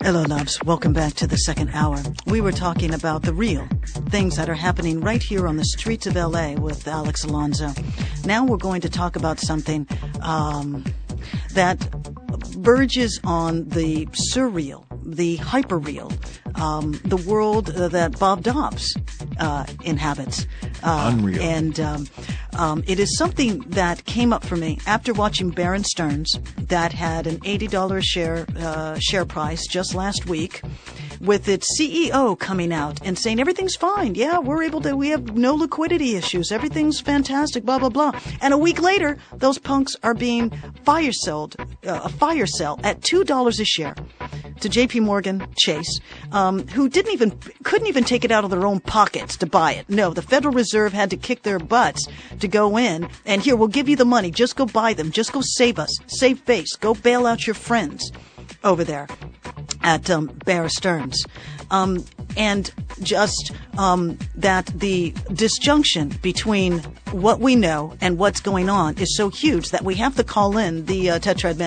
Hello, loves. Welcome back to the second hour. We were talking about the real things that are happening right here on the streets of L.A. with Alex Alonso. Now we're going to talk about something that verges on the surreal, the hyperreal, the world that Bob Dobbs inhabits. Unreal. And it is something that came up for me after watching Bear & Stearns that had an $80 share price just last week, with its CEO coming out and saying everything's fine. Yeah, we have no liquidity issues. Everything's fantastic, blah, blah, blah. And a week later, those punks are being fire sold, a fire sale at $2 a share to JP Morgan Chase, who couldn't even take it out of their own pockets to buy it. No, the Federal Reserve had to kick their butts to go in and here, we'll give you the money. Just go buy them. Just go save us. Save face. Go bail out your friends over there at Bear Stearns. And just that the disjunction between what we know and what's going on is so huge that we have to call in the Pentad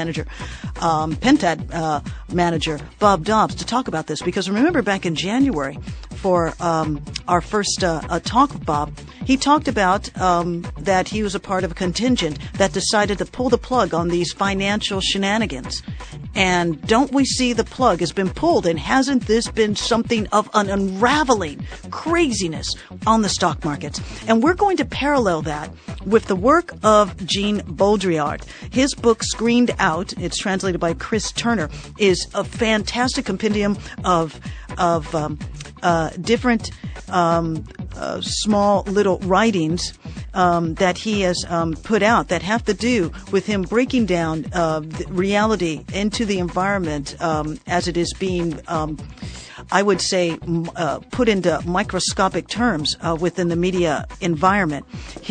manager, Bob Dobbs, to talk about this. Because remember back in January for our first talk with Bob, he talked about that he was a part of a contingent that decided to pull the plug on these financial shenanigans. And don't we see the plug has been pulled? And hasn't this been something of an unraveling craziness on the stock markets? And we're going to parallel that with the work of Jean Baudrillard. His book, Screened Out, it's translated by Chris Turner, is a fantastic compendium of different small little writings that he has put out that have to do with him breaking down the reality into the environment as it is being, I would say, put into microscopic terms within the media environment.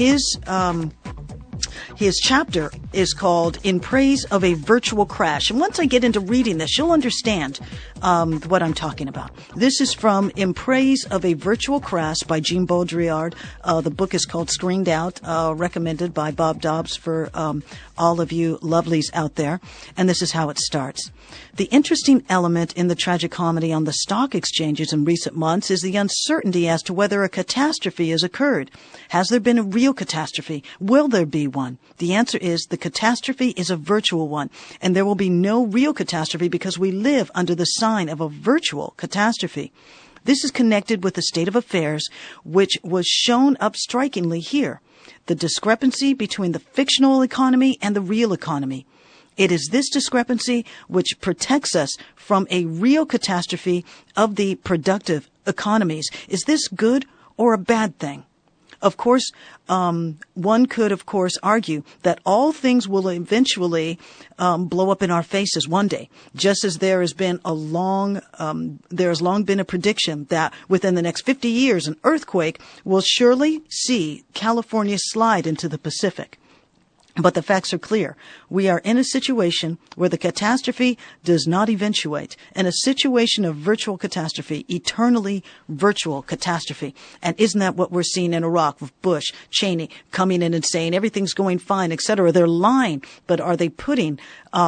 His chapter is called In Praise of a Virtual Crash. And once I get into reading this, you'll understand what I'm talking about. This is from In Praise of a Virtual Crash by Jean Baudrillard. The book is called Screened Out, recommended by Bob Dobbs for all of you lovelies out there. And this is how it starts. The interesting element in the tragicomedy on the stock exchanges in recent months is the uncertainty as to whether a catastrophe has occurred. Has there been a real catastrophe? Will there be one? The answer is the catastrophe is a virtual one, and there will be no real catastrophe because we live under the sign of a virtual catastrophe. This is connected with the state of affairs, which was shown up strikingly here, the discrepancy between the fictional economy and the real economy. It is this discrepancy which protects us from a real catastrophe of the productive economies. Is this good or a bad thing? Of course, one could, of course, argue that all things will eventually blow up in our faces one day, just as there has long been a prediction that within the next 50 years, an earthquake will surely see California slide into the Pacific. But the facts are clear. We are in a situation where the catastrophe does not eventuate, in a situation of virtual catastrophe, eternally virtual catastrophe. And isn't that what we're seeing in Iraq with Bush, Cheney coming in and saying everything's going fine, etc.? They're lying, but are they putting,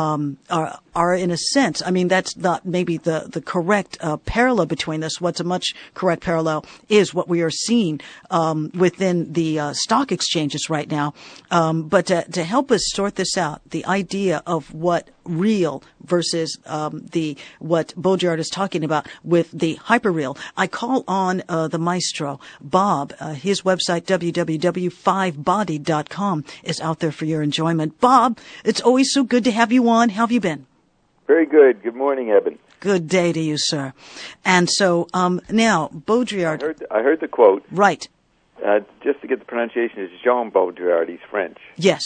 are in a sense, I mean, that's not maybe the correct parallel between this. What's a much correct parallel is what we are seeing within the stock exchanges right now. But to help us sort this out, the idea of what real versus what Baudrillard is talking about with the hyperreal, I call on the maestro, Bob. His website, www.5body.com, is out there for your enjoyment. Bob, it's always so good to have you on. How have you been? Very good. Good morning, Eben. Good day to you, sir. And so now, Baudrillard. I heard the quote. Right. Just to get the pronunciation, it's Jean Baudrillard. He's French. Yes.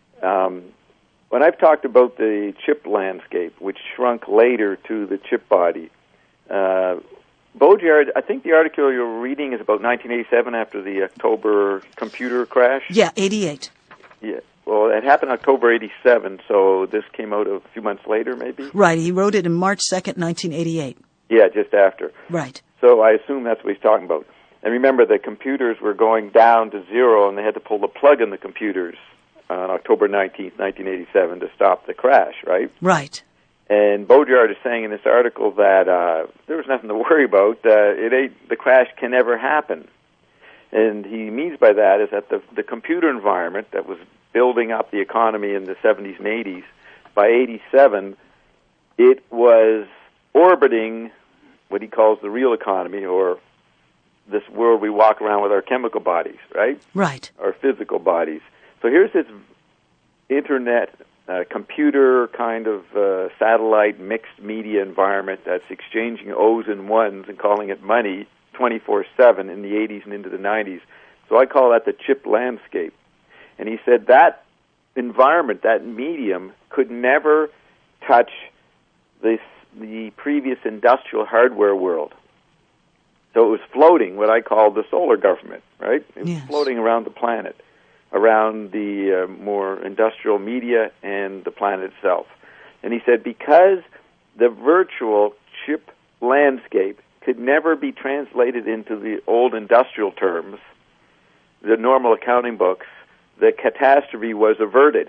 When I've talked about the chip landscape, which shrunk later to the chip body, Baudrillard, I think the article you're reading is about 1987 after the October computer crash. Yeah, 88. Yeah. Well, it happened October 87, so this came out a few months later, maybe? Right. He wrote it in March 2nd, 1988. Yeah, just after. Right. So I assume that's what he's talking about. And remember, the computers were going down to zero, and they had to pull the plug in the computers on October 19th, 1987 to stop the crash, right? Right. And Baudrillard is saying in this article that there was nothing to worry about. The crash can never happen. And he means by that is that the computer environment that was building up the economy in the 70s and 80s, by 87, it was orbiting what he calls the real economy, or this world we walk around with our chemical bodies, right? Right. Our physical bodies. So here's this internet, computer kind of satellite mixed media environment that's exchanging O's and ones and calling it money 24/7 in the 80s and into the 90s. So I call that the chip landscape. And he said that environment, that medium, could never touch the previous industrial hardware world. So it was floating, what I call the solar government, right? It was floating around the planet, around the more industrial media and the planet itself. And he said because the virtual chip landscape could never be translated into the old industrial terms, the normal accounting books, the catastrophe was averted.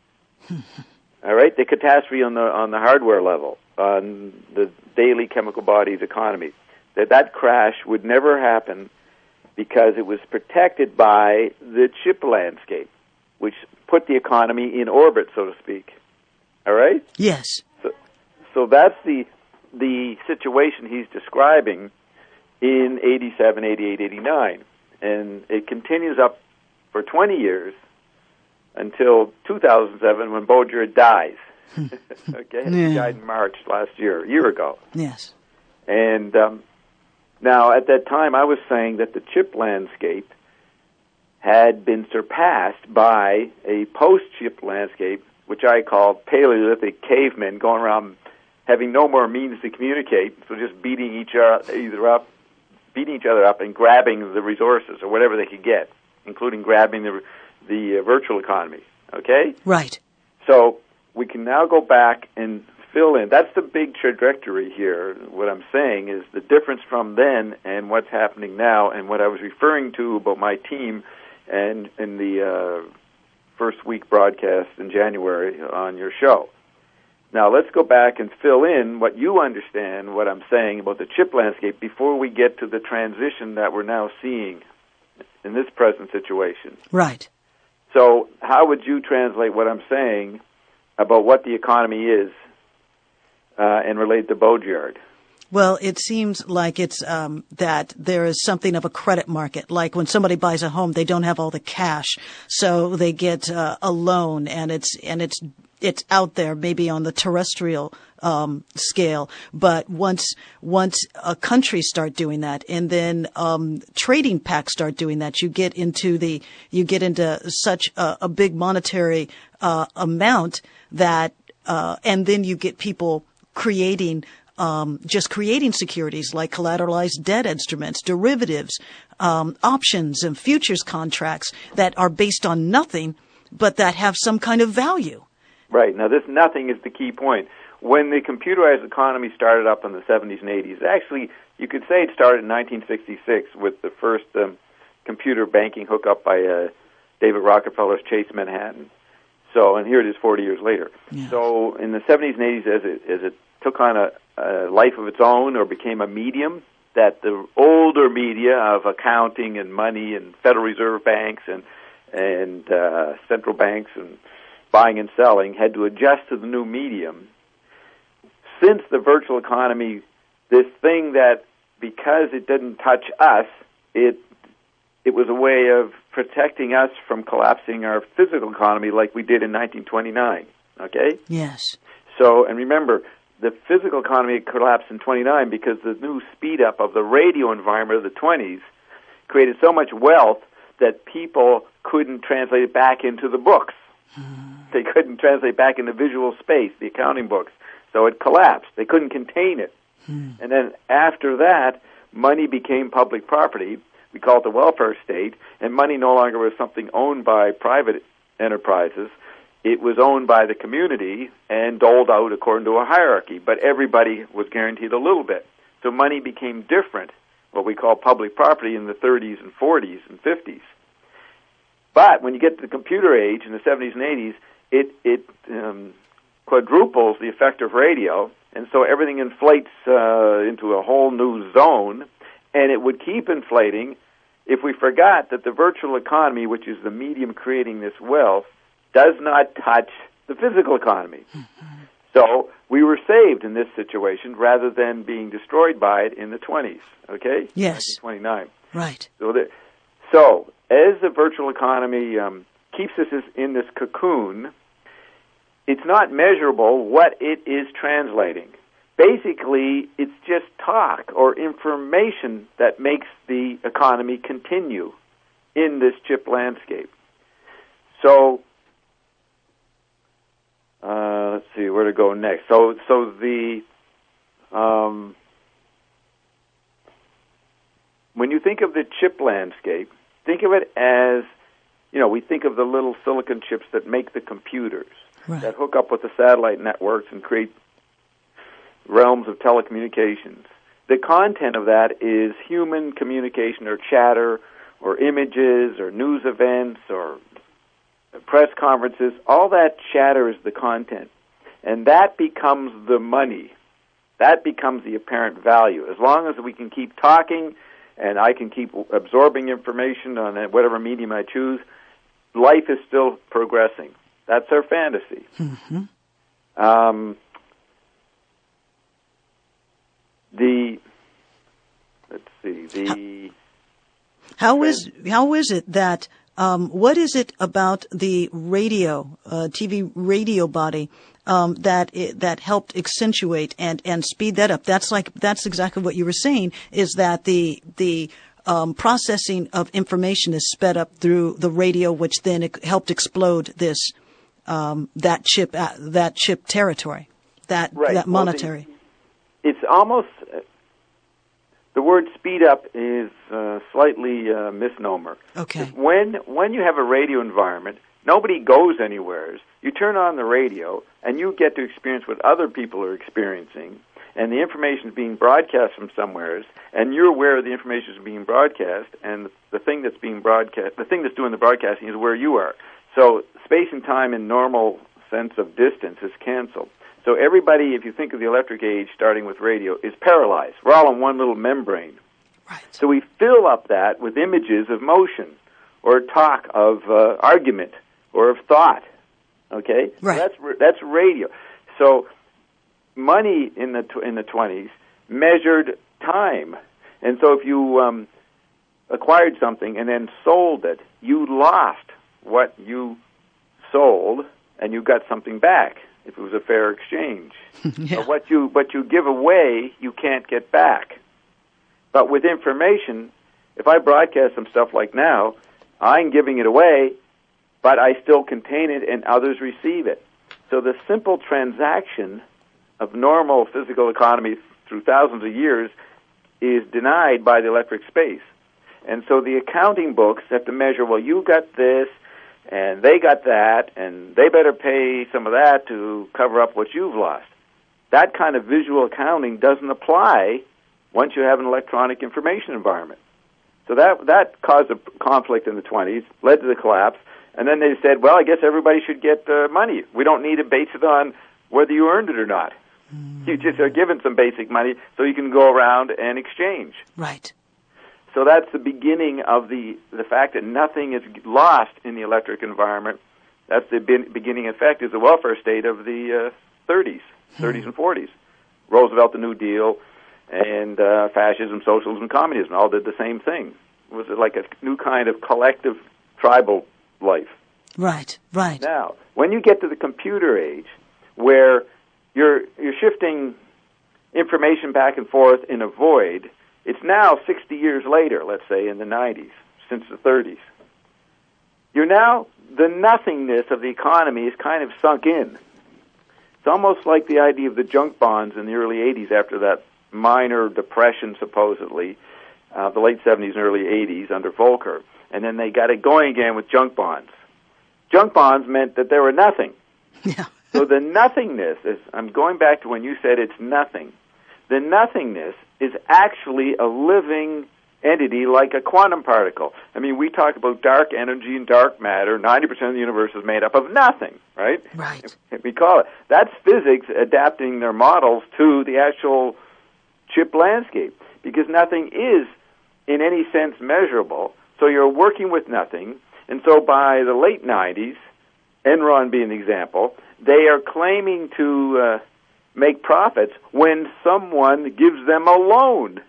All right, the catastrophe on the hardware level, on the daily chemical bodies economy, that crash would never happen because it was protected by the chip landscape, which put the economy in orbit, so to speak. All right? Yes. So that's the situation he's describing in 87, 88, 89. And it continues up for 20 years until 2007 when Baudrillard dies. Okay? He died in March last year, a year ago. Yes. And now, at that time, I was saying that the chip landscape had been surpassed by a post-chip landscape, which I call Paleolithic cavemen going around having no more means to communicate, so just beating each other up and grabbing the resources or whatever they could get, including grabbing the virtual economy. Okay? Right. So we can now go back and fill in. That's the big trajectory here. What I'm saying is the difference from then and what's happening now, and what I was referring to about my team and in the first week broadcast in January on your show. Now let's go back and fill in what you understand, what I'm saying about the chip landscape before we get to the transition that we're now seeing in this present situation. Right. So how would you translate what I'm saying about what the economy is and relate to Baudrillard? Well, it seems like it's that there is something of a credit market. Like when somebody buys a home, they don't have all the cash, so they get a loan, and it's out there, maybe on the terrestrial scale. But once a country start doing that, and then trading packs start doing that, you get into such a big monetary amount that, and then you get people creating securities like collateralized debt instruments, derivatives, options, and futures contracts that are based on nothing, but that have some kind of value. Right. Now, this nothing is the key point. When the computerized economy started up in the 70s and 80s, actually, you could say it started in 1966 with the first computer banking hookup by David Rockefeller's Chase Manhattan. So, and here it is 40 years later. Yeah. So, in the 70s and 80s, as it took on a life of its own or became a medium, that the older media of accounting and money and Federal Reserve banks and central banks and buying and selling had to adjust to the new medium. Since the virtual economy, this thing that, because it didn't touch us, it was a way of protecting us from collapsing our physical economy like we did in 1929, okay? Yes. So, and remember, the physical economy collapsed in 29 because the new speed up of the radio environment of the 20s created so much wealth that people couldn't translate it back into the books. They couldn't translate back into visual space, the accounting books. So it collapsed. They couldn't contain it. And then after that, money became public property. We call it the welfare state, and money no longer was something owned by private enterprises. It was owned by the community and doled out according to a hierarchy, but everybody was guaranteed a little bit. So money became different, what we call public property, in the 30s and 40s and 50s. But when you get to the computer age in the 70s and 80s, it quadruples the effect of radio, and so everything inflates into a whole new zone, and it would keep inflating if we forgot that the virtual economy, which is the medium creating this wealth, does not touch the physical economy. So we were saved in this situation rather than being destroyed by it in the 20s, okay? Yes. 1929. Right. So as the virtual economy keeps us in this cocoon, it's not measurable what it is translating. Basically, it's just talk or information that makes the economy continue in this chip landscape. So, let's see where to go next. So the when you think of the chip landscape, think of it as, we think of the little silicon chips that make the computers, right, that hook up with the satellite networks and create realms of telecommunications. The content of that is human communication or chatter or images or news events or press conferences. All that chatter is the content. And that becomes the money. That becomes the apparent value. As long as we can keep talking and I can keep absorbing information on whatever medium I choose, life is still progressing. That's our fantasy. Mm-hmm. How is it that what is it about the radio, TV radio body, that helped accentuate and speed that up? That's exactly what you were saying, is that the processing of information is sped up through the radio, which then helped explode this that chip territory, that monetary. It's almost the word speed up is slightly misnomer. Okay. When you have a radio environment, nobody goes anywhere. You turn on the radio, and you get to experience what other people are experiencing, and the information is being broadcast from somewhere, and you're aware of the information is being broadcast, and the thing that's being broadcast, the thing that's doing the broadcasting is where you are. So space and time in normal sense of distance is canceled. So everybody, if you think of the electric age, starting with radio, is paralyzed. We're all in one little membrane. Right. So we fill up that with images of motion, or talk of argument, or of thought. Okay, right. So that's radio. So money in the 20s measured time, and so if you acquired something and then sold it, you lost what you sold, and you got something back if it was a fair exchange. Yeah. But what you give away, you can't get back. But with information, if I broadcast some stuff like now, I'm giving it away, but I still contain it and others receive it. So the simple transaction of normal physical economy through thousands of years is denied by the electric space. And so the accounting books have to measure, well, you got this, and they got that, and they better pay some of that to cover up what you've lost. That kind of visual accounting doesn't apply once you have an electronic information environment. So that caused a conflict in the 20s, led to the collapse, and then they said, well, I guess everybody should get money. We don't need to base it on whether you earned it or not. You just are given some basic money so you can go around and exchange. Right. So that's the beginning of the fact that nothing is lost in the electric environment. That's the beginning effect is the welfare state of the 30s and 40s. Roosevelt, the New Deal, and fascism, socialism, communism all did the same thing. It was like a new kind of collective tribal life. Right, right. Now, when you get to the computer age, where you're shifting information back and forth in a void, it's now 60 years later, let's say, in the 90s, since the 30s. The nothingness of the economy is kind of sunk in. It's almost like the idea of the junk bonds in the early 80s after that minor depression, supposedly, the late 70s and early 80s under Volcker. And then they got it going again with junk bonds. Junk bonds meant that there were nothing. Yeah. So the nothingness is, I'm going back to when you said it's nothing. The nothingness is actually a living entity like a quantum particle. I mean, we talk about dark energy and dark matter. 90% of the universe is made up of nothing, right? Right. We call it. That's physics adapting their models to the actual chip landscape, because nothing is, in any sense, measurable. So you're working with nothing. And so by the late 90s, Enron being the example, they are claiming to make profits when someone gives them a loan.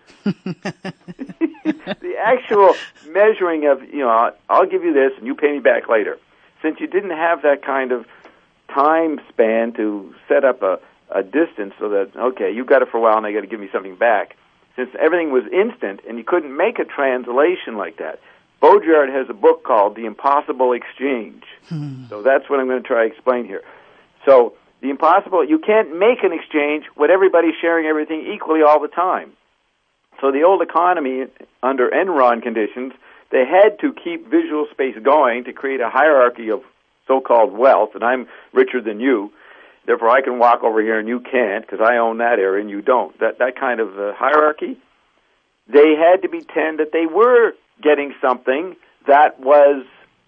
The actual measuring of, I'll give you this and you pay me back later. Since you didn't have that kind of time span to set up a distance so that, okay, you got it for a while and they got to give me something back. Since everything was instant and you couldn't make a translation like that, Baudrillard has a book called The Impossible Exchange. So that's what I'm going to try to explain here. So the impossible, you can't make an exchange when everybody's sharing everything equally all the time. So the old economy, under Enron conditions, they had to keep visual space going to create a hierarchy of so-called wealth, and I'm richer than you. Therefore, I can walk over here and you can't because I own that area and you don't. That kind of hierarchy, they had to pretend that they were getting something that was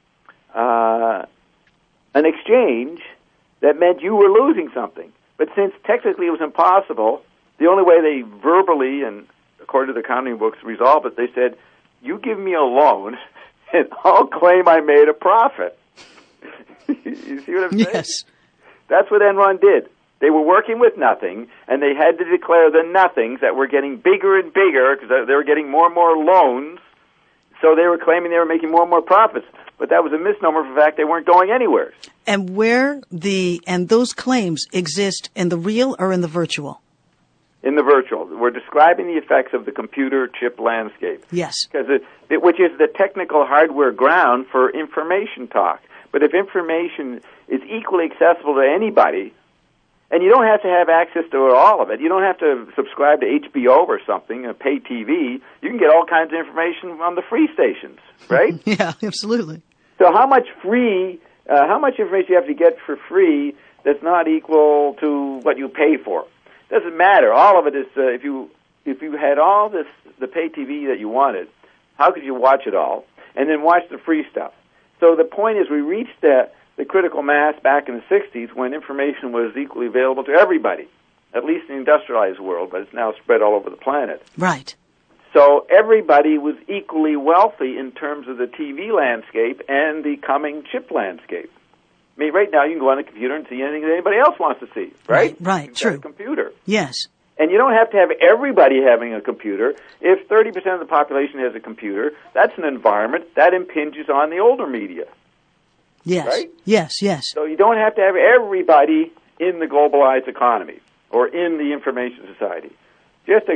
an exchange that meant you were losing something. But since technically it was impossible, the only way they verbally, and according to the accounting books, resolved it, they said, you give me a loan and I'll claim I made a profit. You see what I'm saying? Yes. That's what Enron did. They were working with nothing, and they had to declare the nothings that were getting bigger and bigger because they were getting more and more loans. So they were claiming they were making more and more profits. But that was a misnomer for the fact they weren't going anywhere. And those claims exist in the real or in the virtual? In the virtual. We're describing the effects of the computer chip landscape. Yes. Which is the technical hardware ground for information talk. But if information is equally accessible to anybody, and you don't have to have access to all of it, you don't have to subscribe to HBO or something, pay TV, you can get all kinds of information on the free stations, right? Yeah, absolutely. So how much information you have to get for free that's not equal to what you pay for? Doesn't matter. All of it is, if you had all the pay TV that you wanted, how could you watch it all and then watch the free stuff? So the point is we reached the critical mass back in the 60s when information was equally available to everybody, at least in the industrialized world, but it's now spread all over the planet. Right. So everybody was equally wealthy in terms of the TV landscape and the coming chip landscape. I mean, right now you can go on the computer and see anything that anybody else wants to see, right? Right, true. A computer. Yes. And you don't have to have everybody having a computer. If 30% of the population has a computer, that's an environment that impinges on the older media. Yes. Right? Yes, yes. So you don't have to have everybody in the globalized economy or in the information society. Just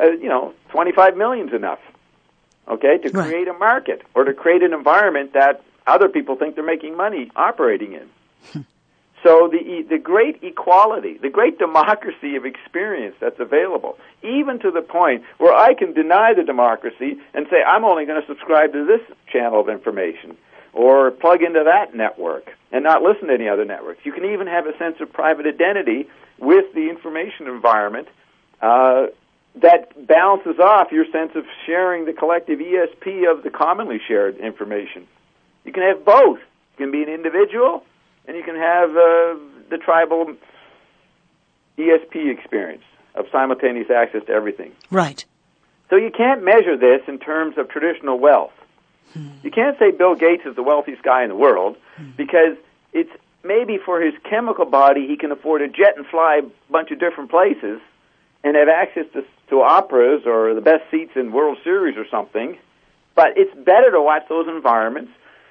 25 million is enough, okay, to create a market or to create an environment that other people think they're making money operating in. So the great equality, the great democracy of experience that's available, even to the point where I can deny the democracy and say I'm only going to subscribe to this channel of information or plug into that network and not listen to any other networks. You can even have a sense of private identity with the information environment that balances off your sense of sharing the collective ESP of the commonly shared information. You can have both. You can be an individual, and you can have the tribal ESP experience of simultaneous access to everything. Right. So you can't measure this in terms of traditional wealth. You can't say Bill Gates is the wealthiest guy in the world because it's maybe for his chemical body he can afford a jet and fly a bunch of different places and have access to operas or the best seats in World Series or something. But it's better to watch those environments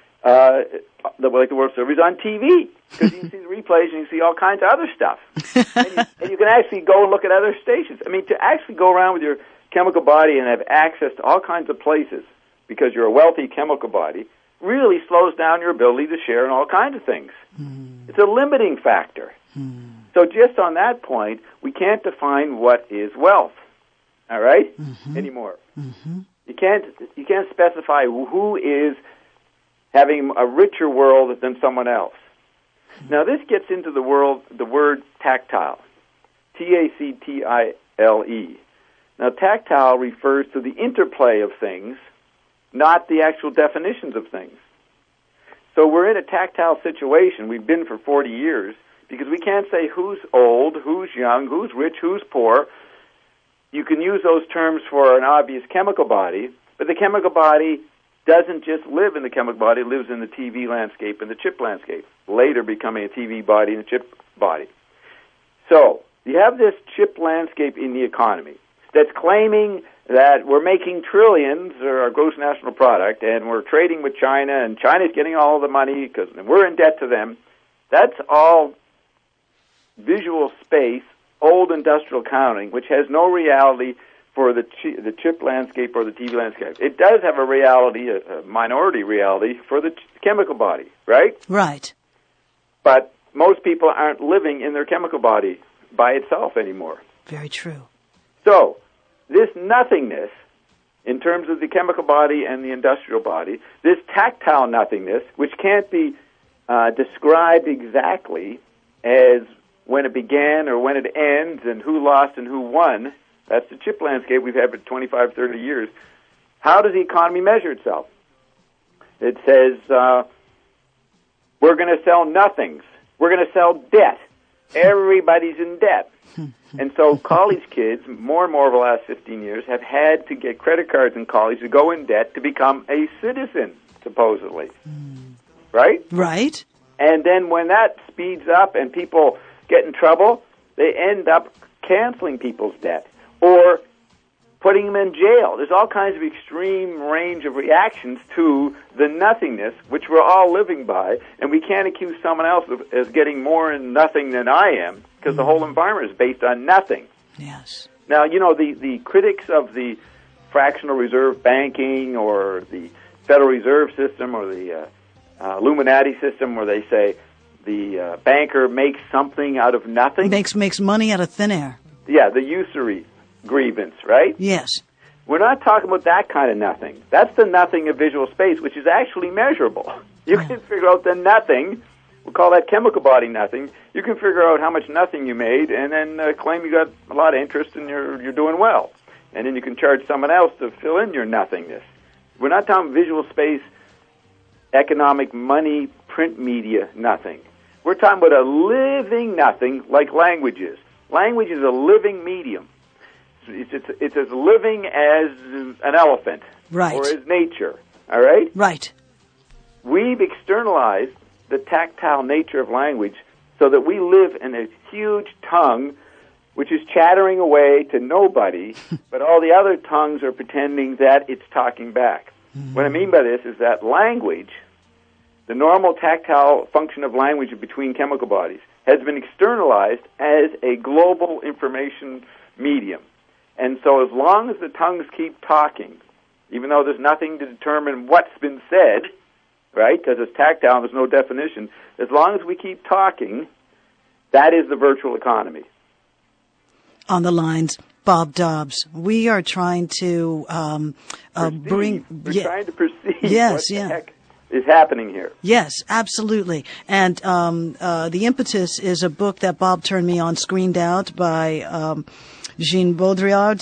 like the World Series on TV because you can see the replays and you can see all kinds of other stuff. and you can actually go and look at other stations. I mean, to actually go around with your chemical body and have access to all kinds of places because you're a wealthy chemical body really slows down your ability to share in all kinds of things. It's a limiting factor. So just on that point, we can't define what is wealth, all right, anymore. You can't specify who is having a richer world than someone else. Now, this gets into the word tactile, Tactile. Now, tactile refers to the interplay of things, not the actual definitions of things. So we're in a tactile situation. We've been for 40 years because we can't say who's old, who's young, who's rich, who's poor. You can use those terms for an obvious chemical body, but the chemical body doesn't just live in the chemical body, it lives in the TV landscape and the chip landscape, later becoming a TV body and a chip body. So you have this chip landscape in the economy that's claiming that we're making trillions, or our gross national product, and we're trading with China, and China's getting all the money because we're in debt to them. That's all visual space, old industrial accounting, which has no reality for the chip landscape or the TV landscape. It does have a reality, a minority reality, for the chemical body, right? Right. But most people aren't living in their chemical body by itself anymore. Very true. So, this nothingness, in terms of the chemical body and the industrial body, this tactile nothingness, which can't be described exactly as when it began or when it ends and who lost and who won, that's the chip landscape we've had for 25, 30 years. How does the economy measure itself? It says, we're going to sell nothings. We're going to sell debt. Everybody's in debt. And so college kids, more and more over the last 15 years, have had to get credit cards in college to go in debt to become a citizen, supposedly. Right? Right. And then when that speeds up and people get in trouble, they end up canceling people's debt or putting them in jail. There's all kinds of extreme range of reactions to the nothingness, which we're all living by, and we can't accuse someone else of as getting more in nothing than I am, because the whole environment is based on nothing. Yes. Now, you know, the critics of the fractional reserve banking or the Federal Reserve System or the Illuminati system, where they say the banker makes something out of nothing. Makes money out of thin air. Yeah, the usury grievance, right? Yes. We're not talking about that kind of nothing. That's the nothing of visual space, which is actually measurable. You can figure out the nothing. We'll call that chemical body nothing. You can figure out how much nothing you made and then claim you got a lot of interest and you're doing well. And then you can charge someone else to fill in your nothingness. We're not talking visual space, economic, money, print media, nothing. We're talking about a living nothing like languages. Language is a living medium. It's as living as an elephant, right, or as nature, all right? Right. We've externalized the tactile nature of language so that we live in a huge tongue which is chattering away to nobody, but all the other tongues are pretending that it's talking back. What I mean by this is that language, the normal tactile function of language between chemical bodies, has been externalized as a global information medium. And so as long as the tongues keep talking, even though there's nothing to determine what's been said, right, because it's tactile and there's no definition, as long as we keep talking, that is the virtual economy. On the lines, Bob Dobbs. We are trying to bring... We're trying to perceive yes, what the heck is happening here. Yes, absolutely. And The Impetus is a book that Bob turned me on, screened out by Jean Baudrillard,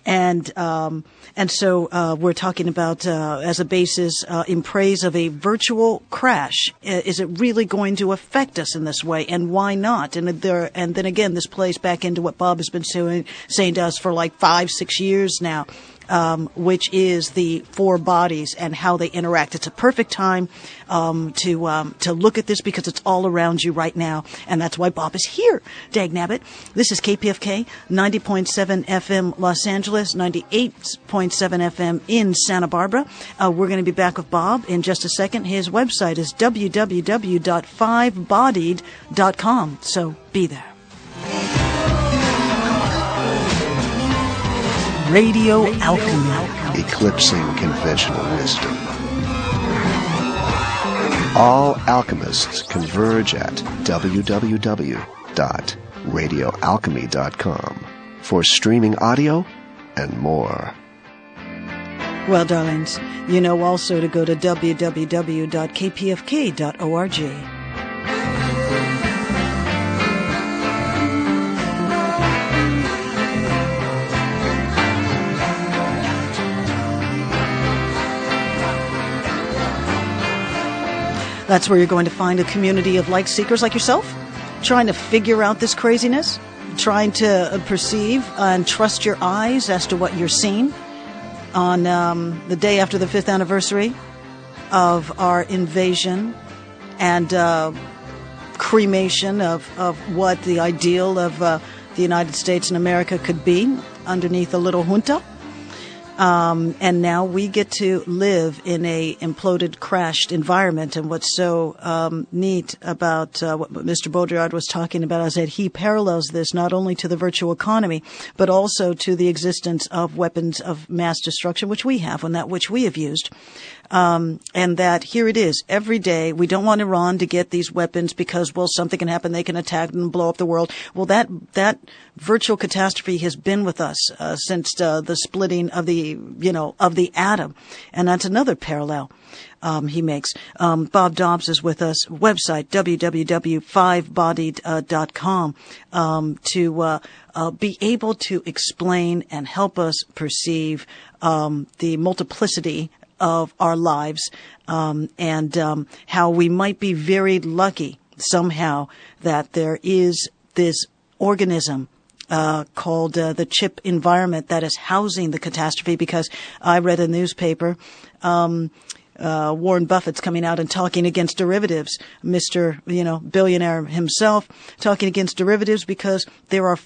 and so we're talking about as a basis in praise of a virtual crash. Is it really going to affect us in this way, and why not? And then again, this plays back into what Bob has been saying to us for like 5-6 years now. Which is the four bodies and how they interact. It's a perfect time to look at this because it's all around you right now, and that's why Bob is here. Dagnabbit. This is KPFK 90.7 FM Los Angeles, 98.7 FM in Santa Barbara. We're going to be back with Bob in just a second. His website is www.fivebodied.com, so be there. Radio Alchemy. Eclipsing conventional wisdom. All alchemists converge at www.radioalchemy.com for streaming audio and more. Well, darlings, you know also to go to www.kpfk.org. That's where you're going to find a community of like seekers like yourself, trying to figure out this craziness, trying to perceive and trust your eyes as to what you're seeing on the day after the 5th anniversary of our invasion and cremation of what the ideal of the United States and America could be underneath a little junta. And now we get to live in a imploded, crashed environment. And what's so neat about what Mr. Baudrillard was talking about is that he parallels this not only to the virtual economy, but also to the existence of weapons of mass destruction, which we have, and that which we have used. And that here it is every day. We don't want Iran to get these weapons because, well, something can happen. They can attack and blow up the world. Well, that virtual catastrophe has been with us since the splitting of the atom, and that's another parallel he makes. Bob Dobbs is with us. Website www.fivebodied.com to be able to explain and help us perceive the multiplicity of our lives, and how we might be very lucky somehow that there is this organism called the chip environment that is housing the catastrophe, because I read a newspaper, Warren Buffett's coming out and talking against derivatives, Mr. Billionaire himself talking against derivatives because there are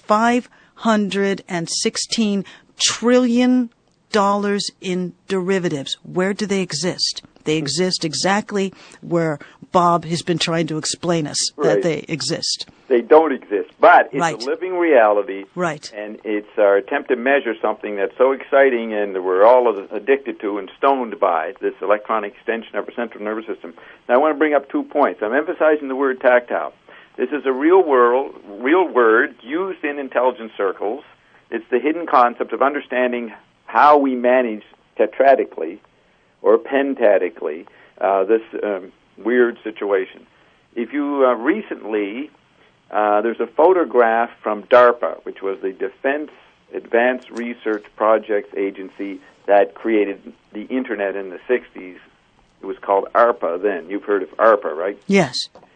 $516 trillion in derivatives. Where do they exist? They exist exactly where Bob has been trying to explain us that they exist. They don't exist, but it's Right. a living reality. Right. And it's our attempt to measure something that's so exciting and we're all addicted to and stoned by, this electronic extension of our central nervous system. Now, I want to bring up 2 points. I'm emphasizing the word tactile. This is a real word used in intelligence circles. It's the hidden concept of understanding how we manage tetratically or pentatically this weird situation. If you recently, there's a photograph from DARPA, which was the Defense Advanced Research Projects Agency that created the Internet in the 60s. It was called ARPA then. You've heard of ARPA, right? Yes.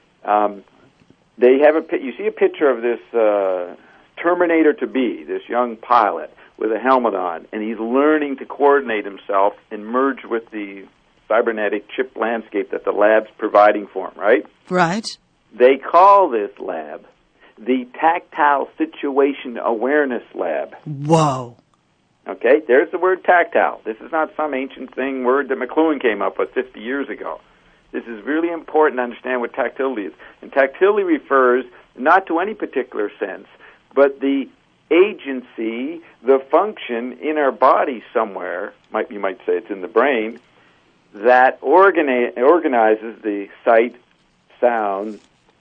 They have you see a picture of this Terminator-to-be, this young pilot with a helmet on, and he's learning to coordinate himself and merge with the cybernetic chip landscape that the lab's providing for him, right? Right. They call this lab the Tactile Situation Awareness Lab. Whoa. Okay, there's the word tactile. This is not some ancient word that McLuhan came up with 50 years ago. This is really important to understand what tactility is. And tactility refers not to any particular sense, but the agency, the function in our body somewhere, you might say it's in the brain, that organizes the sight, sound,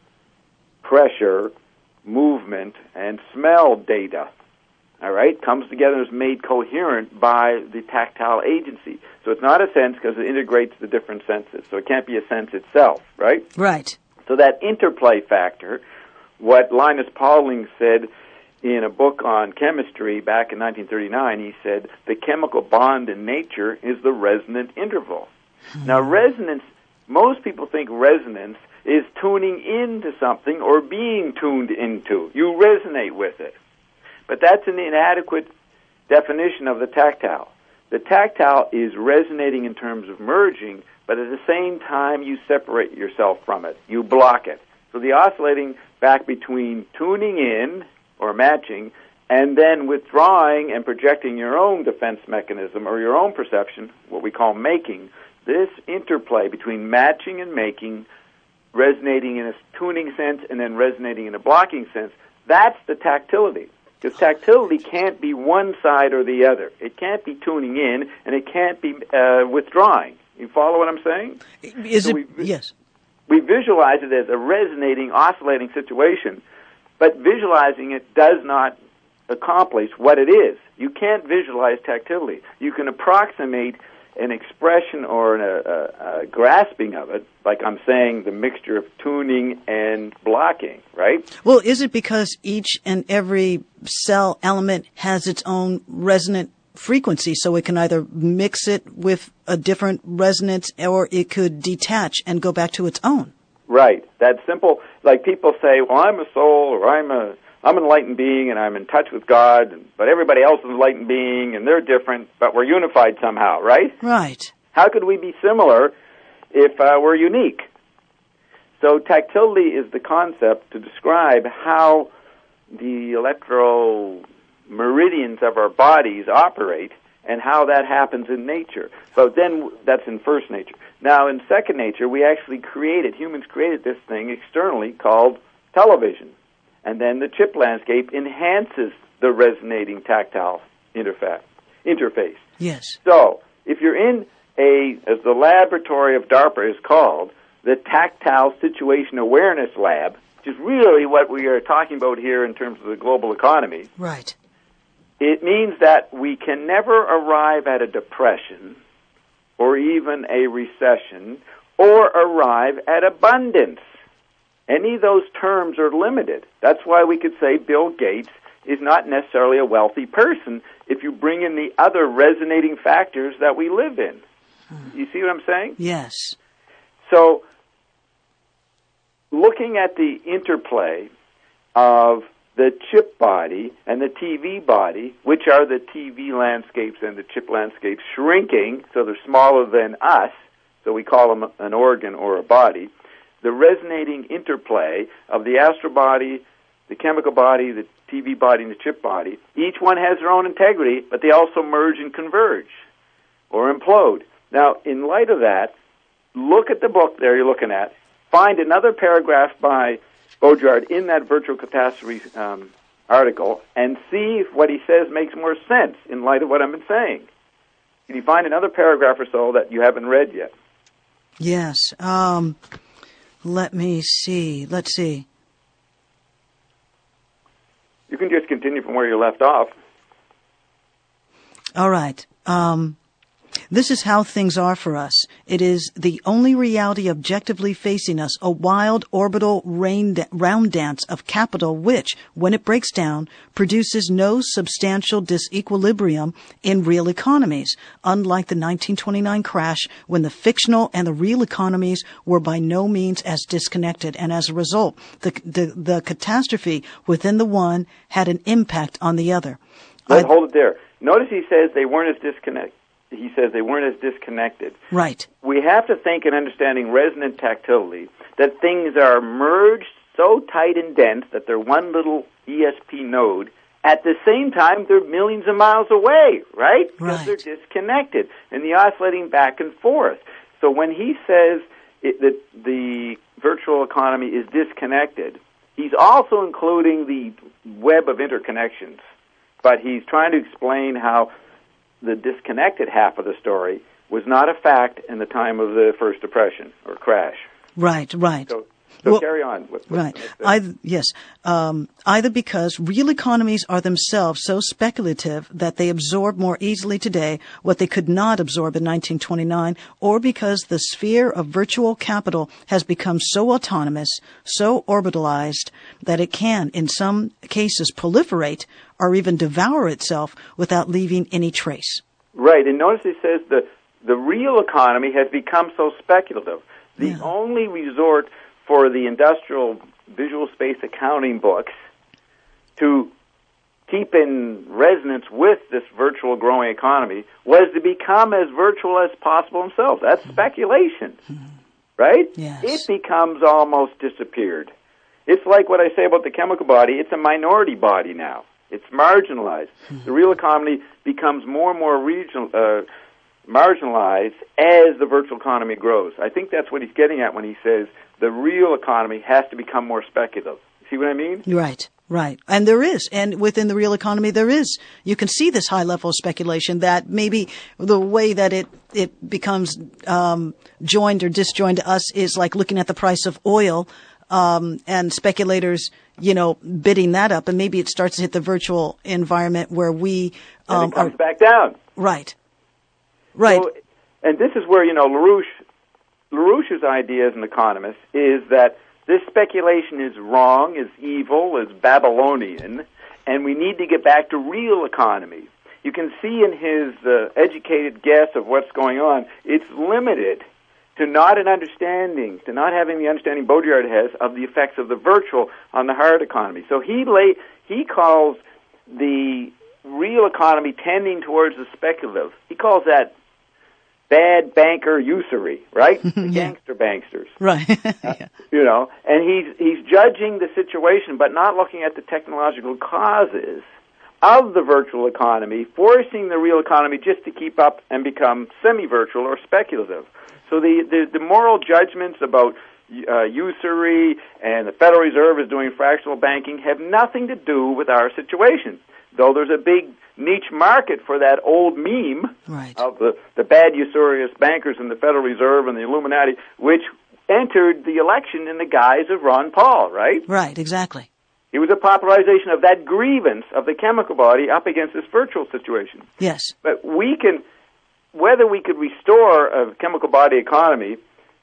pressure, movement, and smell data. All right? Comes together and is made coherent by the tactile agency. So it's not a sense because it integrates the different senses. So it can't be a sense itself, right? Right. So that interplay factor, what Linus Pauling said in a book on chemistry back in 1939, he said, the chemical bond in nature is the resonant interval. Now, resonance, most people think resonance is tuning into something or being tuned into. You resonate with it. But that's an inadequate definition of the tactile. The tactile is resonating in terms of merging, but at the same time you separate yourself from it. You block it. So the oscillating back between tuning in or matching and then withdrawing and projecting your own defense mechanism or your own perception, what we call making, this interplay between matching and making, resonating in a tuning sense and then resonating in a blocking sense, that's the tactility. Because tactility can't be one side or the other. It can't be tuning in, and it can't be withdrawing. You follow what I'm saying? Yes. We visualize it as a resonating, oscillating situation, but visualizing it does not accomplish what it is. You can't visualize tactility. You can approximate an expression or a grasping of it, like I'm saying, the mixture of tuning and blocking, right? Well, is it because each and every cell element has its own resonant frequency, so it can either mix it with a different resonance or it could detach and go back to its own. Right. That's simple. Like people say, well, I'm a soul, or I'm an enlightened being, and I'm in touch with God, but everybody else is an enlightened being, and they're different, but we're unified somehow, right? Right. How could we be similar if we're unique? So tactility is the concept to describe how the electro meridians of our bodies operate and how that happens in nature. So then that's in first nature. Now in second nature, humans created this thing externally called television. And then the chip landscape enhances the resonating tactile interface. Yes. So if you're in as the laboratory of DARPA is called, the Tactile Situation Awareness Lab, which is really what we are talking about here in terms of the global economy. Right. It means that we can never arrive at a depression or even a recession or arrive at abundance. Any of those terms are limited. That's why we could say Bill Gates is not necessarily a wealthy person if you bring in the other resonating factors that we live in. You see what I'm saying? Yes. So, looking at the interplay of the chip body and the TV body, which are the TV landscapes and the chip landscapes shrinking, so they're smaller than us, so we call them an organ or a body, the resonating interplay of the astral body, the chemical body, the TV body, and the chip body, each one has their own integrity, but they also merge and converge or implode. Now, in light of that, look at the book there you're looking at. Find another paragraph by Baudrillard in that virtual catastrophe article and see if what he says makes more sense in light of what I've been saying. Can you find another paragraph or so that you haven't read yet? Yes. Let me see. Let's see. You can just continue from where you left off. All right. This is how things are for us. It is the only reality objectively facing us, a wild orbital round dance of capital which, when it breaks down, produces no substantial disequilibrium in real economies, unlike the 1929 crash when the fictional and the real economies were by no means as disconnected, and as a result, the catastrophe within the one had an impact on the other. Hold it there. Notice he says they weren't as disconnected. He says they weren't as disconnected. Right. We have to think in understanding resonant tactility that things are merged so tight and dense that they're one little ESP node. At the same time, they're millions of miles away, right? Because they're disconnected and the oscillating back and forth. So when he says that the virtual economy is disconnected, he's also including the web of interconnections. But he's trying to explain how the disconnected half of the story was not a fact in the time of the first depression or crash. Right, right. So well, carry on. Right. Either because real economies are themselves so speculative that they absorb more easily today what they could not absorb in 1929, or because the sphere of virtual capital has become so autonomous, so orbitalized, that it can, in some cases, proliferate or even devour itself without leaving any trace. Right, and notice it says the real economy has become so speculative. The only resort for the industrial visual space accounting books to keep in resonance with this virtual growing economy was to become as virtual as possible themselves. That's speculation, right? Yes. It becomes almost disappeared. It's like what I say about the chemical body. It's a minority body now. It's marginalized. The real economy becomes more and more marginalized as the virtual economy grows. I think that's what he's getting at when he says the real economy has to become more speculative. See what I mean? Right, right. And there is. And within the real economy, there is. You can see this high level of speculation that maybe the way that it becomes joined or disjoined to us is like looking at the price of oil and speculators, bidding that up. And maybe it starts to hit the virtual environment where we and it comes back down. Right. Right. So, and this is where, LaRouche's idea as an economist is that this speculation is wrong, is evil, is Babylonian, and we need to get back to real economy. you can see in his educated guess of what's going on, it's limited to not having the understanding Baudrillard has of the effects of the virtual on the hard economy. So he calls the real economy tending towards the speculative. He calls that bad banker usury, right? The gangster banksters. Right. Yeah. And he's judging the situation but not looking at the technological causes of the virtual economy, forcing the real economy just to keep up and become semi-virtual or speculative. So the moral judgments about usury and the Federal Reserve is doing fractional banking have nothing to do with our situation. Though there's a big niche market for that old meme of the bad usurious bankers in the Federal Reserve and the Illuminati, which entered the election in the guise of Ron Paul, right? Right, exactly. It was a popularization of that grievance of the chemical body up against this virtual situation. Yes. But whether we could restore a chemical body economy,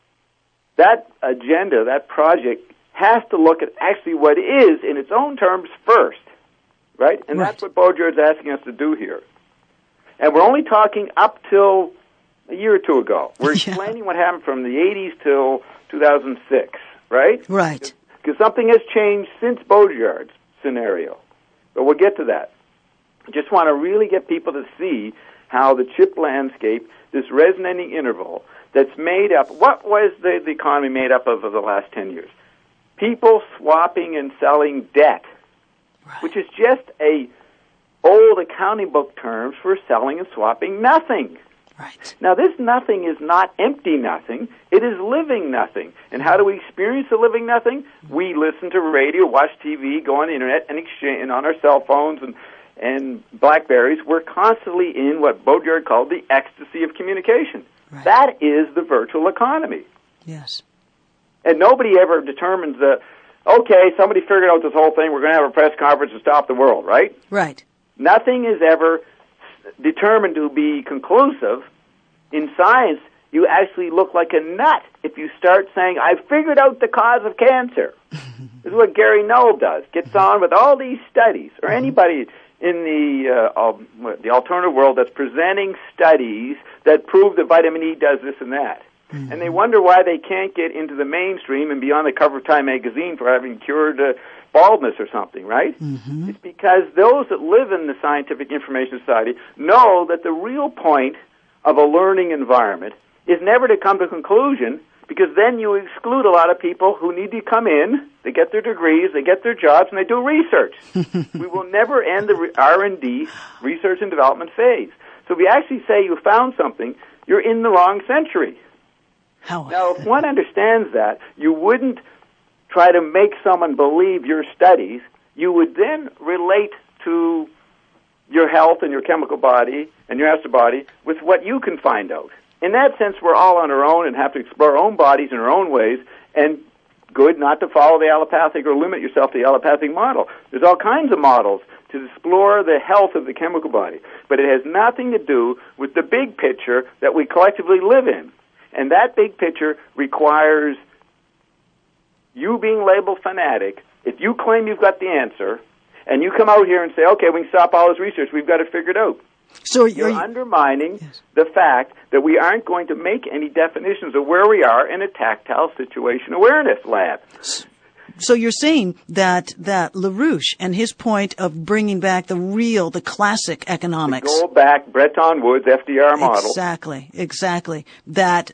that agenda, that project, has to look at actually what is in its own terms first. Right? And that's what Baudrillard's asking us to do here. And we're only talking up till a year or two ago. We're explaining what happened from the 80s till 2006, right? Right. Because something has changed since Baudrillard's scenario. But we'll get to that. I just want to really get people to see how the chip landscape, this resonating interval that's made up, what was the economy made up of the last 10 years? People swapping and selling debt. Right. Which is just a old accounting book terms for selling and swapping nothing. Right. Now, this nothing is not empty nothing. It is living nothing. And how do we experience the living nothing? We listen to radio, watch TV, go on the Internet, and exchange, and on our cell phones and BlackBerries. We're constantly in what Baudrillard called the ecstasy of communication. Right. That is the virtual economy. Yes. And nobody ever determines okay, somebody figured out this whole thing, we're going to have a press conference to stop the world, right? Right. Nothing is ever determined to be conclusive. In science, you actually look like a nut if you start saying, I've figured out the cause of cancer. This is what Gary Null does. Gets on with all these studies, or anybody in the alternative world that's presenting studies that prove that vitamin E does this and that. Mm-hmm. And they wonder why they can't get into the mainstream and be on the cover of Time magazine for having cured baldness or something, right? Mm-hmm. It's because those that live in the scientific information society know that the real point of a learning environment is never to come to a conclusion, because then you exclude a lot of people who need to come in, they get their degrees, they get their jobs, and they do research. We will never end the R&D, research and development phase. So if you actually say you found something, you're in the wrong century. Now, if one understands that, you wouldn't try to make someone believe your studies. You would then relate to your health and your chemical body and your astral body with what you can find out. In that sense, we're all on our own and have to explore our own bodies in our own ways, and good not to follow the allopathic or limit yourself to the allopathic model. There's all kinds of models to explore the health of the chemical body, but it has nothing to do with the big picture that we collectively live in. And that big picture requires you being labeled fanatic. If you claim you've got the answer, and you come out here and say, okay, we can stop all this research, we've got it figured out. So you're undermining the fact that we aren't going to make any definitions of where we are in a tactile situation awareness lab. So you're saying that LaRouche and his point of bringing back the classic economics. The gold-back Bretton Woods FDR model. Exactly. That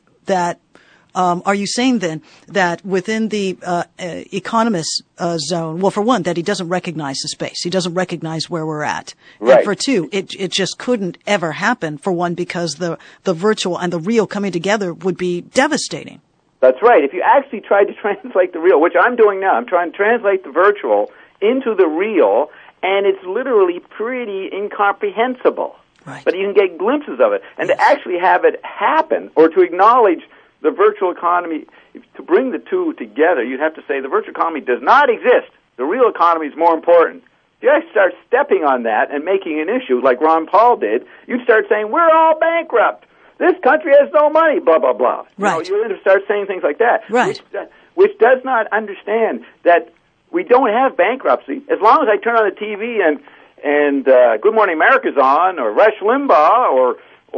are you saying then that within the economist zone, well, for one, that he doesn't recognize the space. He doesn't recognize where we're at. Right. And for two, it just couldn't ever happen, for one, because the virtual and the real coming together would be devastating. That's right. If you actually tried to translate the real, which I'm doing now, I'm trying to translate the virtual into the real, and it's literally pretty incomprehensible. Right. But you can get glimpses of it. And to actually have it happen, or to acknowledge the virtual economy, to bring the two together, you'd have to say the virtual economy does not exist. The real economy is more important. If you actually start stepping on that and making an issue like Ron Paul did, you'd start saying, we're all bankrupt. This country has no money, blah, blah, blah. Right. You start saying things like that, right. which does not understand that we don't have bankruptcy. As long as I turn on the TV and Good Morning America's on, or Rush Limbaugh,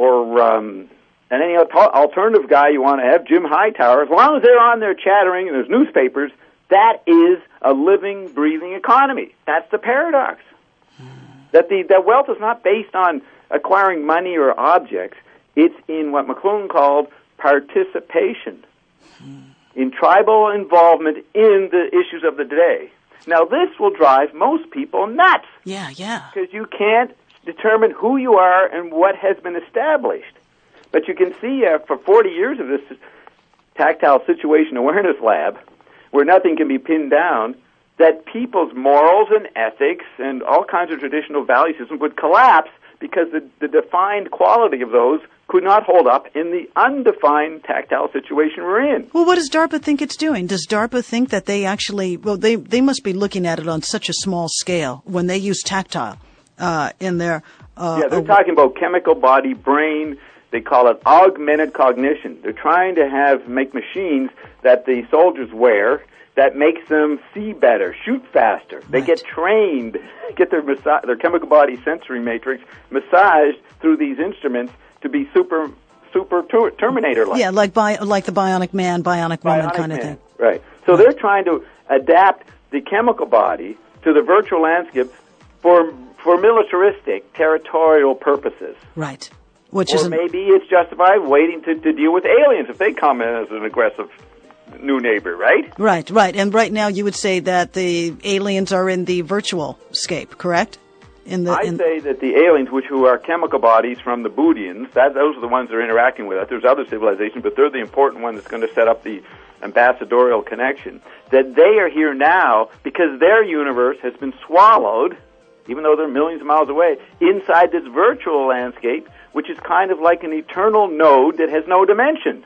or and any alternative guy you want to have, Jim Hightower, as long as they're on there chattering and there's newspapers, that is a living, breathing economy. That's the paradox. That wealth is not based on acquiring money or objects. It's in what McLuhan called participation, in tribal involvement in the issues of the day. Now, this will drive most people nuts. Yeah. Because you can't determine who you are and what has been established. But you can see for 40 years of this tactile situation awareness lab, where nothing can be pinned down, that people's morals and ethics and all kinds of traditional value systems would collapse because the defined quality of those could not hold up in the undefined tactile situation we're in. Well, what does DARPA think it's doing? Does DARPA think that they actually, well, they must be looking at it on such a small scale when they use tactile in their... they're talking about chemical body, brain. They call it augmented cognition. They're trying to make machines that the soldiers wear that makes them see better, shoot faster. They get trained, get their chemical body sensory matrix massaged through these instruments to be super Terminator-like. Yeah, like the Bionic Man, Bionic Woman kind of thing. Right. So they're trying to adapt the chemical body to the virtual landscape for militaristic, territorial purposes. Right. Or maybe it's justified waiting to deal with aliens if they come in as an aggressive new neighbor, right? Right. And right now you would say that the aliens are in the virtual scape, correct? I'd say that the aliens, who are chemical bodies from the Boudians, those are the ones that are interacting with us. There's other civilizations, but they're the important one that's going to set up the ambassadorial connection. That they are here now because their universe has been swallowed, even though they're millions of miles away, inside this virtual landscape, which is kind of like an eternal node that has no dimension.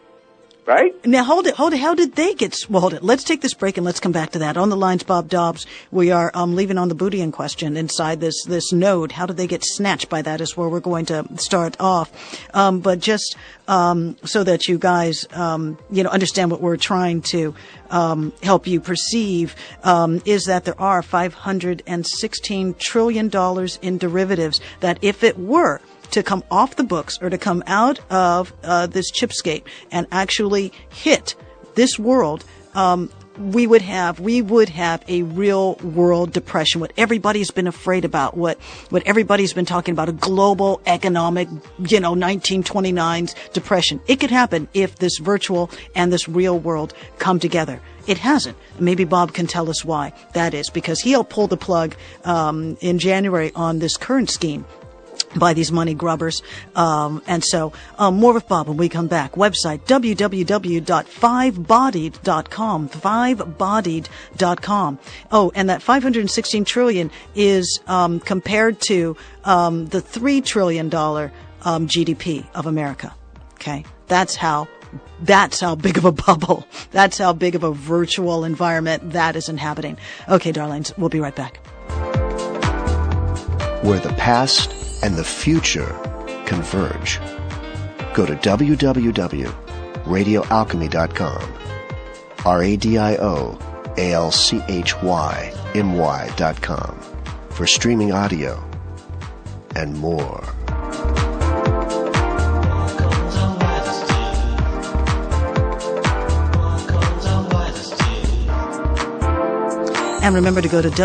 Right? Now, hold it. How did they get... Well, hold it. Let's take this break and let's come back to that. On the lines, Bob Dobbs. We are leaving on the Boudian question inside this node. How did they get snatched by that is where we're going to start off. But just so that you guys, understand what we're trying to help you perceive, is that there are $516 trillion in derivatives that if it were to come off the books or to come out of this chipscape and actually hit this world, we would have a real world depression. What everybody's been afraid about, what everybody's been talking about, a global economic, 1929's depression. It could happen if this virtual and this real world come together. It hasn't. Maybe Bob can tell us why that is, because he'll pull the plug in January on this current scheme by these money grubbers. And so more with Bob when we come back. Website, www.fivebodied.com, fivebodied.com. Oh, and that $516 trillion is compared to the $3 trillion GDP of America. Okay? That's how big of a bubble, that's how big of a virtual environment that is inhabiting. Okay, darlings, we'll be right back. Where the past and the future converge. Go to www.radioalchemy.com, RadioAlchemy.com, for streaming audio and more. And remember to go to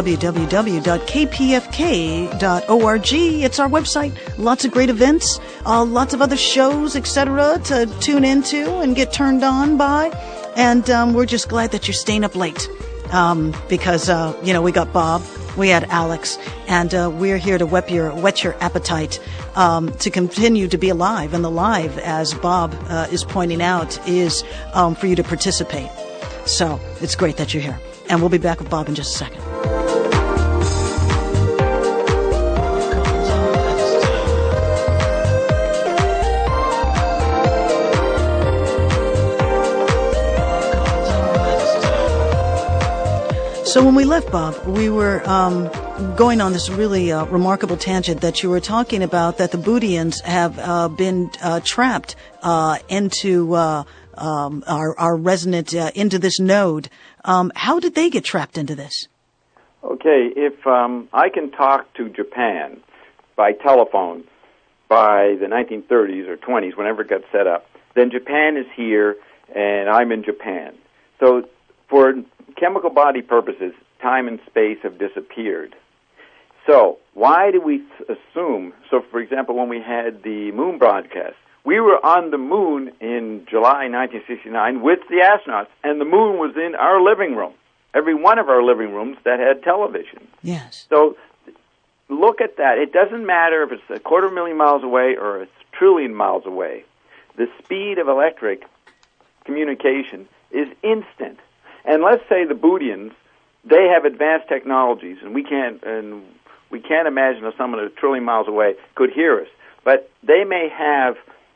www.kpfk.org. It's our website. Lots of great events, lots of other shows, etc. to tune into and get turned on by. And we're just glad that you're staying up late because, we got Bob, we had Alex, and we're here to whet your appetite to continue to be alive. And the live, as Bob is pointing out, is for you to participate. So it's great that you're here. And we'll be back with Bob in just a second. So when we left, Bob, we were going on this really remarkable tangent that you were talking about, that the Boudians have been trapped into our resonant into this node. How did they get trapped into this? Okay, if I can talk to Japan by telephone by the 1930s or 20s, whenever it got set up, then Japan is here and I'm in Japan. So for chemical body purposes, time and space have disappeared. So why do we assume, so for example, when we had the moon broadcast, we were on the moon in July 1969 with the astronauts, and the moon was in our living room, every one of our living rooms that had television. Yes. So look at that. It doesn't matter if it's 250,000 miles away or 1 trillion miles away. The speed of electric communication is instant. And let's say the Bootians, they have advanced technologies, and we can't imagine if someone 1 trillion miles away could hear us. But they may have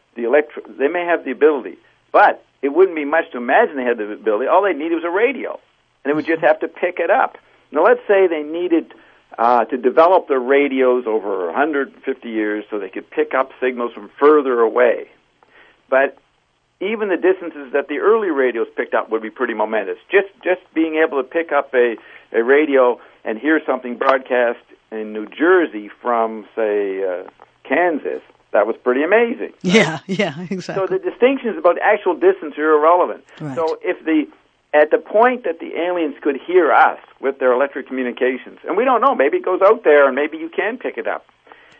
the ability. But it wouldn't be much to imagine they had the ability. All they needed was a radio, and they would just have to pick it up. Now, let's say they needed to develop their radios over 150 years so they could pick up signals from further away. But even the distances that the early radios picked up would be pretty momentous. Just being able to pick up a radio and hear something broadcast in New Jersey from, say, Kansas, that was pretty amazing. Yeah, exactly. So the distinctions about actual distance are irrelevant. Right. So at the point that the aliens could hear us with their electric communications, and we don't know, maybe it goes out there and maybe you can pick it up.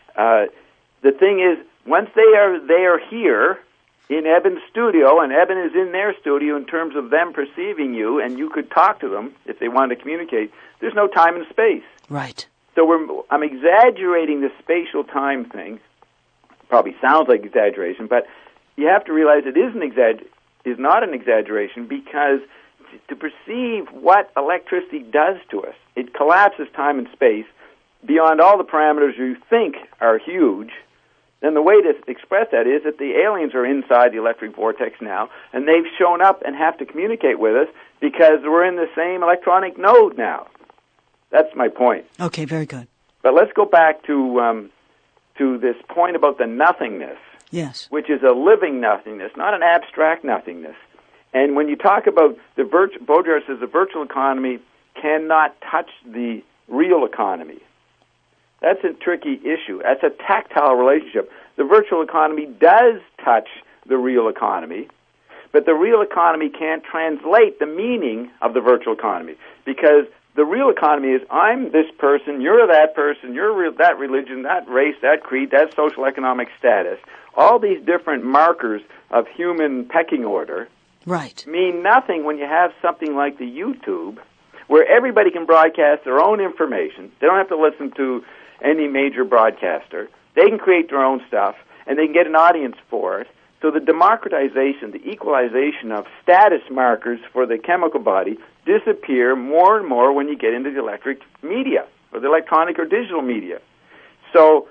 The thing is, once they are here in Eben's studio, and Eben is in their studio in terms of them perceiving you, and you could talk to them if they wanted to communicate, there's no time and space. Right. So I'm exaggerating the spatial time thing. Probably sounds like exaggeration, but you have to realize it is not an exaggeration, because to perceive what electricity does to us, it collapses time and space beyond all the parameters you think are huge. Then the way to express that is that the aliens are inside the electric vortex now, and they've shown up and have to communicate with us because we're in the same electronic node now. That's my point. Okay, very good. But let's go back to this point about the nothingness. Yes. Which is a living nothingness, not an abstract nothingness. And when you talk about Baudrillard says the virtual economy cannot touch the real economy. That's a tricky issue. That's a tactile relationship. The virtual economy does touch the real economy, but the real economy can't translate the meaning of the virtual economy, because the real economy is I'm this person, you're that person, you're that religion, that race, that creed, that social economic status. All these different markers of human pecking order mean nothing when you have something like the YouTube, where everybody can broadcast their own information. They don't have to listen to any major broadcaster. They can create their own stuff, and they can get an audience for it. So the democratization, the equalization of status markers for the chemical body disappear more and more when you get into the electric media, or the electronic or digital media. So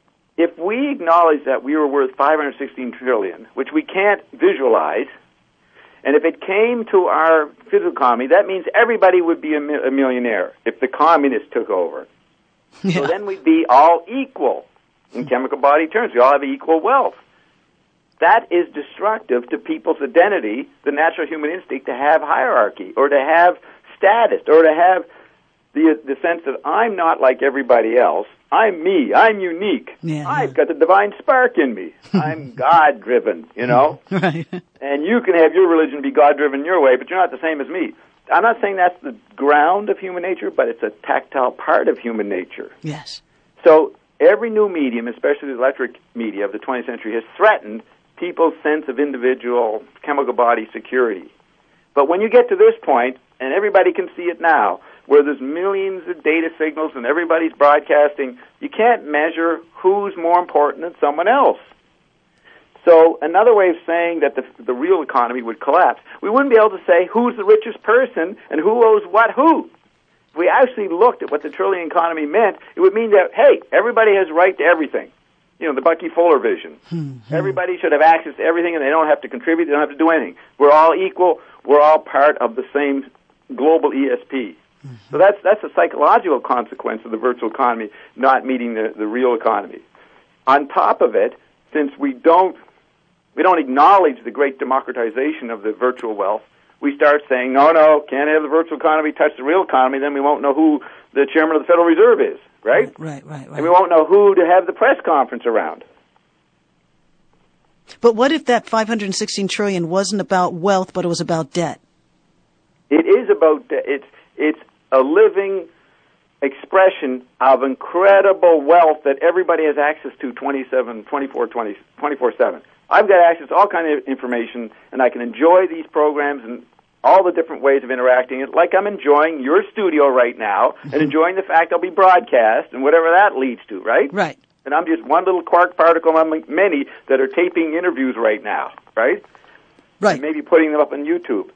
if we acknowledge that we were worth $516 trillion, which we can't visualize, and if it came to our physical economy, that means everybody would be a millionaire if the communists took over. Yeah. So then we'd be all equal in chemical body terms. We all have equal wealth. That is destructive to people's identity, the natural human instinct to have hierarchy, or to have status, or to have the sense that I'm not like everybody else. I'm me. I'm unique. I've got the divine spark in me. I'm God-driven, you know? Right. And you can have your religion be God-driven your way, but you're not the same as me. I'm not saying that's the ground of human nature, but it's a tactile part of human nature. Yes. So every new medium, especially the electric media of the 20th century, has threatened people's sense of individual chemical body security. But when you get to this point, and everybody can see it now, where there's millions of data signals and everybody's broadcasting, you can't measure who's more important than someone else. So another way of saying that the real economy would collapse, we wouldn't be able to say who's the richest person and who owes what who. If we actually looked at what the trillion economy meant, it would mean that, hey, everybody has right to everything. You know, the Bucky Fuller vision. Everybody should have access to everything, and they don't have to contribute, they don't have to do anything. We're all equal, we're all part of the same global ESP. So that's a psychological consequence of the virtual economy not meeting the real economy. On top of it, since we don't acknowledge the great democratization of the virtual wealth, we start saying, no, can't have the virtual economy touch the real economy, then we won't know who the chairman of the Federal Reserve is, right? Right. And we won't know who to have the press conference around. But what if that $516 trillion wasn't about wealth, but it was about debt? It is about debt. It's a living expression of incredible wealth that everybody has access to 24/7. I've got access to all kinds of information, and I can enjoy these programs and all the different ways of interacting. It's like I'm enjoying your studio right now and enjoying the fact I'll be broadcast and whatever that leads to, right? Right. And I'm just one little quark particle among many that are taping interviews right now, right? Right. And maybe putting them up on YouTube.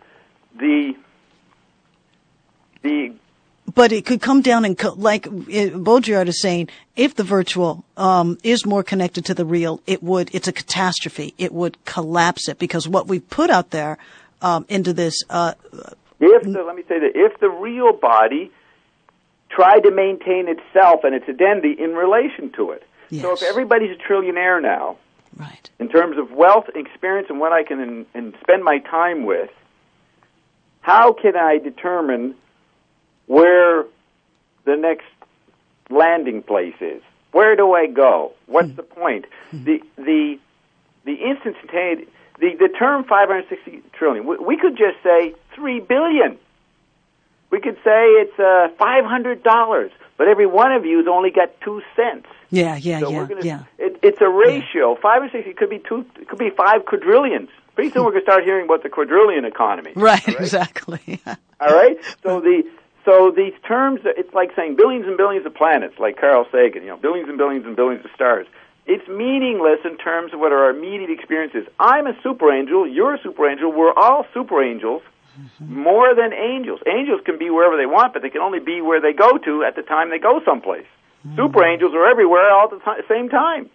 But it could come down and, like Baudrillard is saying, if the virtual is more connected to the real, it's a catastrophe. It would collapse it, because what we put out there into this. Let me say that if the real body tried to maintain itself and its identity in relation to it. Yes. So if everybody's a trillionaire now, right, in terms of wealth, experience, and what I can and spend my time with, how can I determine where the next landing place is? Where do I go? What's the point? The instantaneous, the term 560 trillion, we could just say 3 billion. We could say it's $500, but every one of you has only got 2 cents. Yeah. It's a ratio. 560 could be 5 quadrillions. Pretty soon we're going to start hearing about the quadrillion economy. Right. Exactly. All right. So these terms, it's like saying billions and billions of planets, like Carl Sagan. Billions and billions and billions of stars. It's meaningless in terms of what our immediate experiences. I'm a super angel. You're a super angel. We're all super angels. More than angels. Angels can be wherever they want, but they can only be where they go to at the time they go someplace. Super angels are everywhere all at the same time.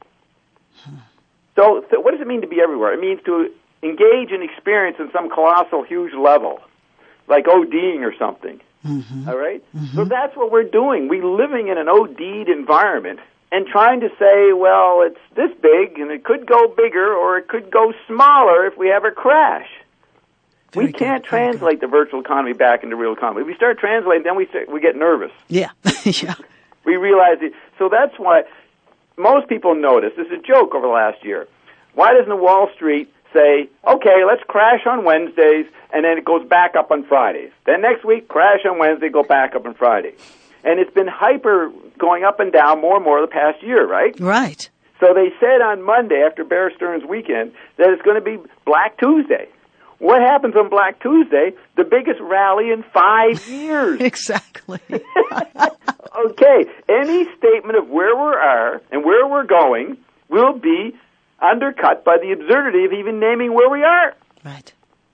So what does it mean to be everywhere? It means to engage in experience in some colossal, huge level, like ODing or something. All right? So that's what we're doing. We're living in an OD'd environment and trying to say, well, it's this big, and it could go bigger, or it could go smaller if we have a crash. We can't translate the virtual economy back into real economy. If we start translating, then we get nervous. Yeah, yeah. We realize it. So that's why most people notice, this is a joke over the last year, why doesn't Wall Street say, okay, let's crash on Wednesdays, and then it goes back up on Fridays. Then next week, crash on Wednesday, go back up on Friday. And it's been hyper going up and down more and more the past year, right? Right. So they said on Monday, after Bear Stearns weekend, that it's going to be Black Tuesday. What happens on Black Tuesday? The biggest rally in 5 years. Exactly. Okay, any statement of where we are and where we're going will be undercut by the absurdity of even naming where we are. Right.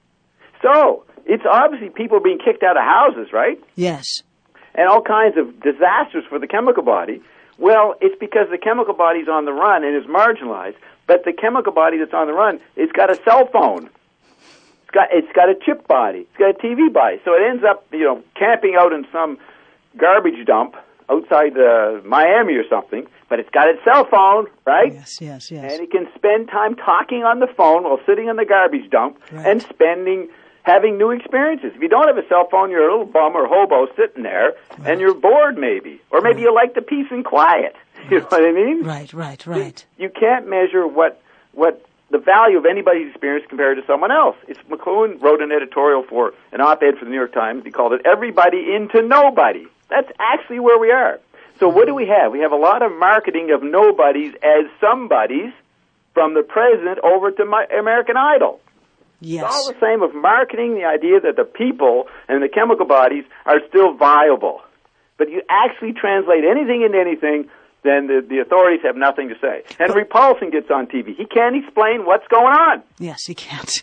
So, it's obviously people being kicked out of houses, right? Yes. And all kinds of disasters for the chemical body. Well, it's because the chemical body's on the run and is marginalized, but the chemical body that's on the run, it's got a cell phone. It's got a chip body. It's got a TV body. So it ends up, camping out in some garbage dump outside Miami or something, but it's got its cell phone, right? Yes. And it can spend time talking on the phone while sitting in the garbage dump and having new experiences. If you don't have a cell phone, you're a little bum or hobo sitting there, and you're bored maybe. Or maybe you like the peace and quiet. You know what I mean? Right. You can't measure what the value of anybody's experience compared to someone else. McLuhan wrote an editorial for an op-ed for the New York Times. He called it Everybody into Nobody. That's actually where we are. So what do we have? We have a lot of marketing of nobodies as somebodies, from the president over to American Idol. Yes. It's all the same of marketing the idea that the people and the chemical bodies are still viable. But you actually translate anything into anything, then the authorities have nothing to say. Henry Paulson gets on TV. He can't explain what's going on. Yes, he can't.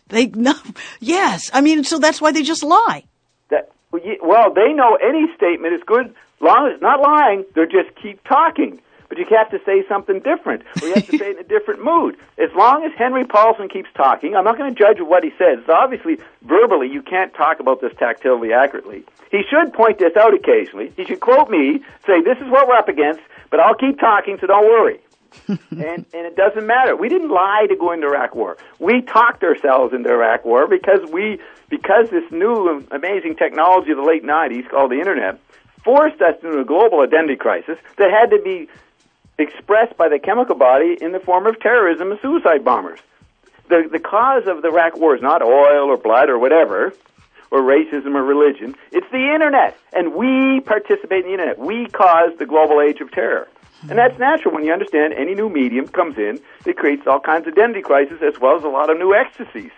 Yes. I mean, so that's why they just lie. Well, they know any statement is good, long as not lying. They just keep talking. But you have to say something different, or you have to say it in a different mood. As long as Henry Paulson keeps talking, I'm not going to judge what he says. So obviously, verbally, you can't talk about this tactilely accurately. He should point this out occasionally. He should quote me, say, this is what we're up against, but I'll keep talking, so don't worry. and it doesn't matter. We didn't lie to go into Iraq War. We talked ourselves into Iraq War because this new amazing technology of the late 90s called the Internet forced us into a global identity crisis that had to be expressed by the chemical body in the form of terrorism and suicide bombers. The cause of the Iraq war is not oil or blood or whatever, or racism or religion. It's the Internet, and we participate in the Internet. We cause the global age of terror. And that's natural when you understand any new medium comes in, it creates all kinds of identity crises as well as a lot of new ecstasies.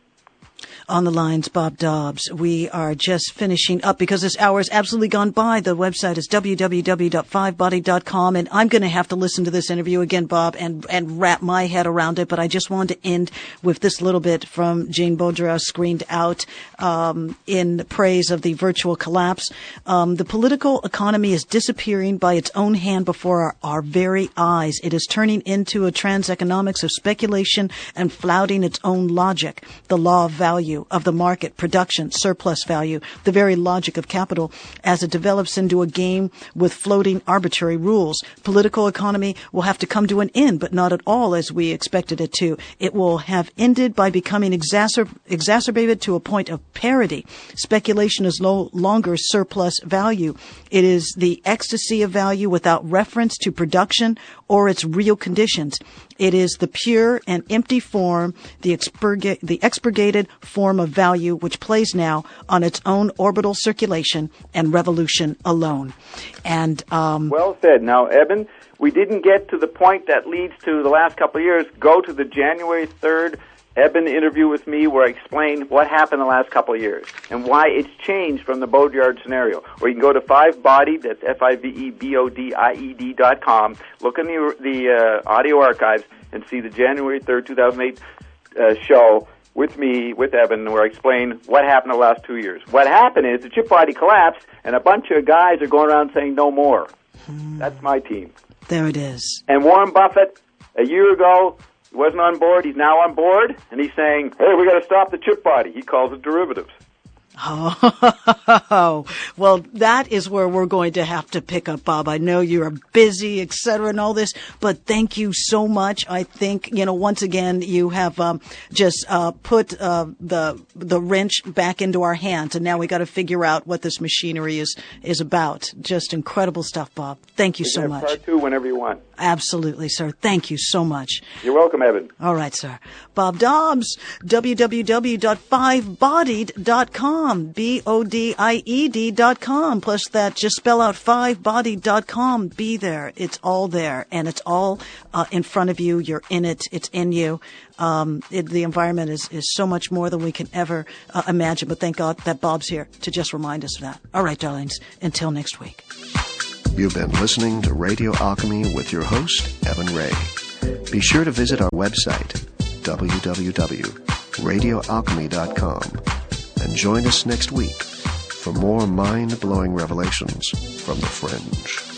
On the lines, Bob Dobbs. We are just finishing up because this hour has absolutely gone by. The website is www.fivebody.com, and I'm going to have to listen to this interview again, Bob, and wrap my head around it. But I just wanted to end with this little bit from Jane Baudrillard, screened out in praise of the virtual collapse. The political economy is disappearing by its own hand before our very eyes. It is turning into a transeconomics of speculation and flouting its own logic, the law of value of the market, production, surplus value, the very logic of capital as it develops into a game with floating arbitrary rules. Political economy will have to come to an end, but not at all as we expected it to. It will have ended by becoming exacerbated to a point of parity. Speculation is no longer surplus value. It is the ecstasy of value without reference to production or its real conditions. It is the pure and empty form, the expurgated form of value, which plays now on its own orbital circulation and revolution alone. And well said. Now, Eben, we didn't get to the point that leads to the last couple of years. Go to the January 3rd Eben interview with me where I explain what happened the last couple of years and why it's changed from the Baudrillard scenario. Or you can go to Fivebodied, that's FIVEBODIED.com, look in the audio archives and see the January 3rd, 2008 show with me, with Eben, where I explain what happened the last 2 years. What happened is the chip body collapsed and a bunch of guys are going around saying no more. That's my team. There it is. And Warren Buffett, a year ago, he wasn't on board. He's now on board, and he's saying, hey, we got to stop the chip body. He calls it derivatives. Oh, well, that is where we're going to have to pick up, Bob. I know you're busy, et cetera, and all this, but thank you so much. I think, once again, you have just put the wrench back into our hands, and now we got to figure out what this machinery is about. Just incredible stuff, Bob. Thank you so much. Part 2 whenever you want. Absolutely, sir. Thank you so much. You're welcome, Evan. All right, sir. Bob Dobbs, www.fivebodied.com, BODIED.com. Plus that, just spell out fivebodied.com. Be there. It's all there, and it's all in front of you. You're in it. It's in you. The environment is so much more than we can ever imagine, but thank God that Bob's here to just remind us of that. All right, darlings, until next week. You've been listening to Radio Alchemy with your host, Evan Ray. Be sure to visit our website, www.radioalchemy.com, and join us next week for more mind-blowing revelations from the fringe.